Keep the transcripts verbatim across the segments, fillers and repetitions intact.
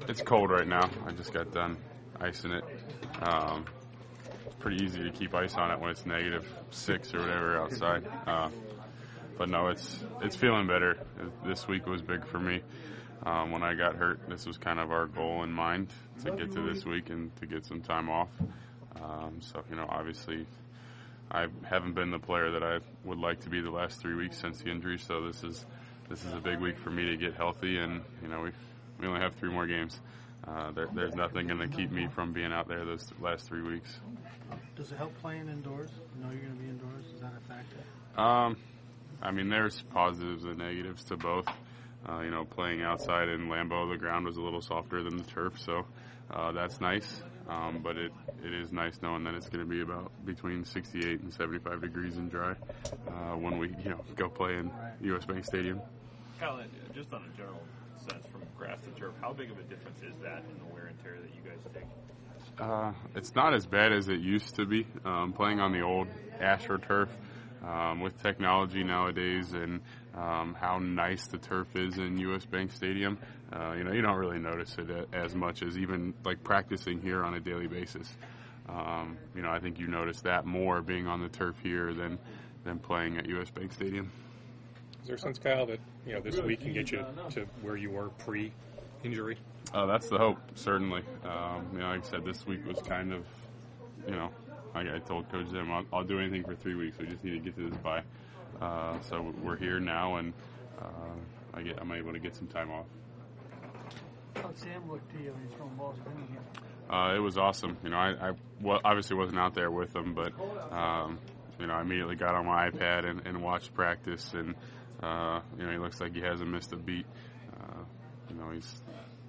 It's cold right now. I just got done icing it. Um, it's pretty easy to keep ice on it when it's negative six or whatever outside. Uh, but no, it's it's feeling better. This week was big for me. Um, when I got hurt, this was kind of our goal in mind, to get to this week and to get some time off. Um, so, you know, obviously I haven't been the player that I would like to be the last three weeks since the injury. So this is this is a big week for me to get healthy, and, you know, we we only have three more games. Uh, there, there's nothing going to keep me from being out there those last three weeks. Does it help playing indoors? You know you're going to be indoors. Is that a factor? Um, I mean, there's positives and negatives to both. Uh, you know, playing outside in Lambeau, the ground was a little softer than the turf, so uh, that's nice. Um, but it, it is nice knowing that it's going to be about between sixty-eight and seventy-five degrees and dry uh, when we, you know, go play in U S Bank Stadium. Kyle, just on a general sense, from grass to turf, how big of a difference is that in the wear and tear that you guys take? Uh, it's not as bad as it used to be. Um, playing on the old AstroTurf, um, with technology nowadays and um, how nice the turf is in U S Bank Stadium, uh, you know, you don't really notice it as much as even like practicing here on a daily basis. Um, you know, I think you notice that more being on the turf here than than playing at U S Bank Stadium. Is there a sense, Kyle, that, you know, this week can get you to where you were pre-injury? Uh, that's the hope, certainly. Um, you know, like I said, this week was kind of, you know, like I told Coach Zim, I'll, I'll do anything for three weeks. We just need to get to this bye. Uh, so we're here now, and uh, I get, I'm able to get some time off. How'd Sam look to you when he's throwing balls in here? Uh, it was awesome. You know, I, I well, obviously wasn't out there with him, but um, you know, I immediately got on my iPad and, and watched practice, and uh, you know, he looks like he hasn't missed a beat. Uh, you know, he's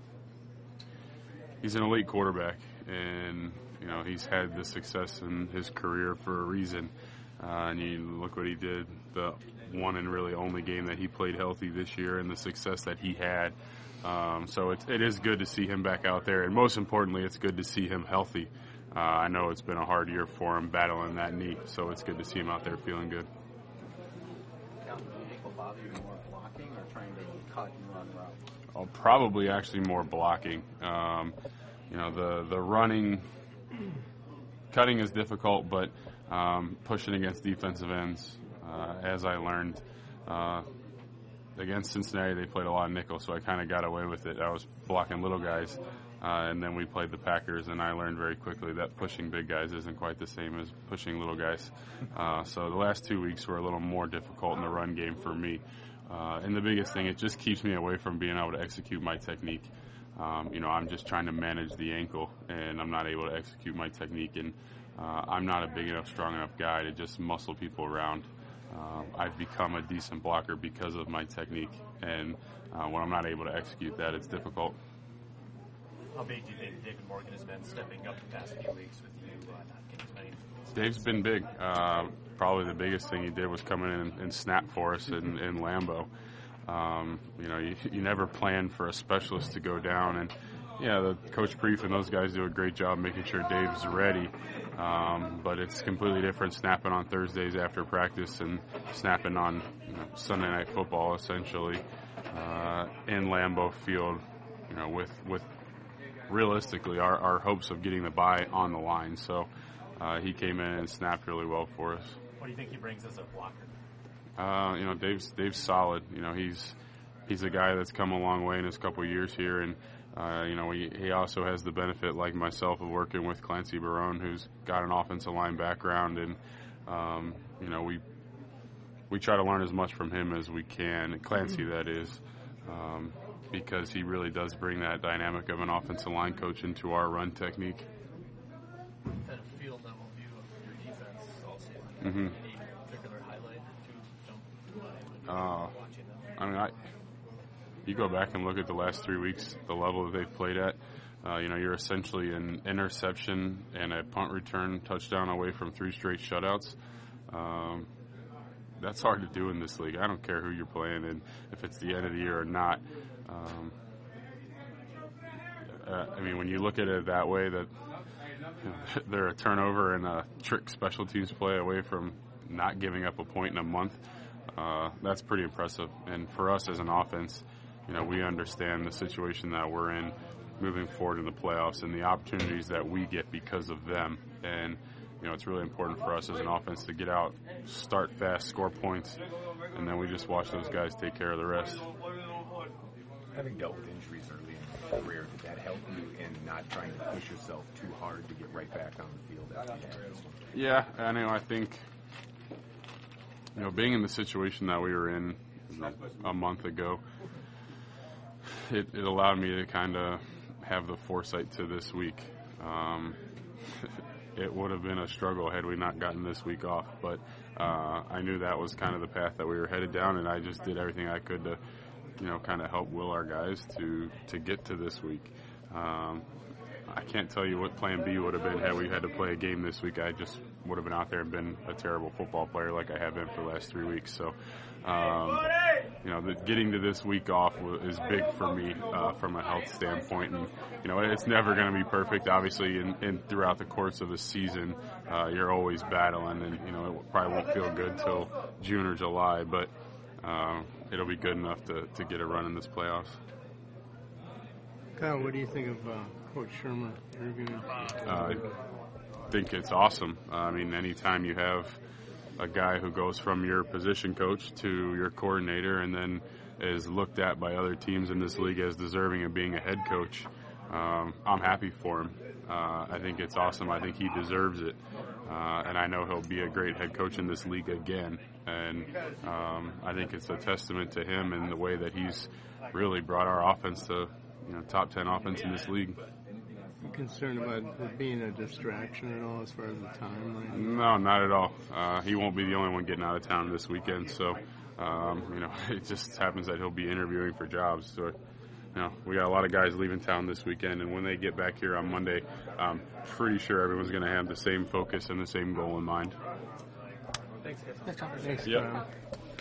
he's an elite quarterback, and you know, he's had the success in his career for a reason. Uh, and you look what he did, the one and really only game that he played healthy this year, and the success that he had. Um, so it, it is good to see him back out there, and most importantly, it's good to see him healthy. Uh, I know it's been a hard year for him battling that knee, so it's good to see him out there feeling good. Does the ankle bother you more blocking or trying to cut and run routes? Oh, probably actually more blocking. Um, you know, the, the running, cutting is difficult, but um, pushing against defensive ends, uh, as I learned, uh, against Cincinnati, they played a lot of nickel, so I kind of got away with it. I was blocking little guys, uh, and then we played the Packers, and I learned very quickly that pushing big guys isn't quite the same as pushing little guys. Uh, so the last two weeks were a little more difficult in the run game for me. Uh, and the biggest thing, it just keeps me away from being able to execute my technique. Um, you know, I'm just trying to manage the ankle, and I'm not able to execute my technique. And uh, I'm not a big enough, strong enough guy to just muscle people around. Uh, I've become a decent blocker because of my technique, and uh, when I'm not able to execute that, it's difficult. How big do you think David Morgan has been stepping up the past few weeks with you uh, not getting as many? Dave's been big. Uh, probably the biggest thing he did was come in and, and snap for us in, in Lambeau. Um, you know, you, you never plan for a specialist to go down, and yeah, the Coach Preef and those guys do a great job making sure Dave's ready. Um, but it's completely different snapping on Thursdays after practice and snapping on, you know, Sunday Night Football, essentially, uh, in Lambeau Field, you know, with, with realistically our, our hopes of getting the bye on the line. So uh, he came in and snapped really well for us. What do you think he brings as a blocker? Uh, you know, Dave's Dave's solid. You know, he's he's a guy that's come a long way in his couple of years here, and Uh, you know, he, he also has the benefit, like myself, of working with Clancy Barone, who's got an offensive line background, and um, you know, we we try to learn as much from him as we can, Clancy, that is, um, because he really does bring that dynamic of an offensive line coach into our run technique. Had a field level view of your defense all season. Mm-hmm. Any particular highlight or two jump to mind Uh, watching them? I mean, I. You go back and look at the last three weeks, the level that they've played at. Uh, you know, you're essentially an interception and a punt return touchdown away from three straight shutouts. Um, that's hard to do in this league. I don't care who you're playing and if it's the end of the year or not. Um, uh, I mean, when you look at it that way, that you know, they're a turnover and a trick special teams play away from not giving up a point in a month, uh, that's pretty impressive. And for us as an offense, you know, we understand the situation that we're in. moving forward in the playoffs and the opportunities that we get because of them. And you know, it's really important for us as an offense to get out, start fast, score points, and then we just watch those guys take care of the rest. Having dealt with injuries early in your career, did that help you in not trying to push yourself too hard to get right back on the field after you had this one? Yeah, I know. I think, you know, being in the situation that we were in a month ago, it, it allowed me to kind of have the foresight to this week. Um, it would have been a struggle had we not gotten this week off, but uh, I knew that was kind of the path that we were headed down, and I just did everything I could to, you know, kind of help will our guys to, to get to this week. Um, I can't tell you what plan B would have been had we had to play a game this week. I just would have been out there and been a terrible football player like I have been for the last three weeks. So, um, you know, the, getting to this week off is big for me uh, from a health standpoint. And, you know, it's never going to be perfect. Obviously, in, in throughout the course of a season, uh, you're always battling. And, you know, it probably won't feel good till June or July. But uh, it'll be good enough to, to get a run in this playoffs. Kyle, what do you think of uh, Coach Sherman interviewing? Uh, I think it's awesome. Uh, I mean, anytime you have a guy who goes from your position coach to your coordinator and then is looked at by other teams in this league as deserving of being a head coach, um, I'm happy for him. Uh, I think it's awesome. I think he deserves it. Uh, and I know he'll be a great head coach in this league again. And um, I think it's a testament to him and the way that he's really brought our offense to, you know, top ten offense in this league. You concerned about it being a distraction at all as far as the timeline? No, not at all. Uh, he won't be the only one getting out of town this weekend. So, um, you know, it just happens that he'll be interviewing for jobs. So, you know, we got a lot of guys leaving town this weekend, and when they get back here on Monday, I'm pretty sure everyone's going to have the same focus and the same goal in mind. Thanks, guys. Thanks, Yep. Kyle.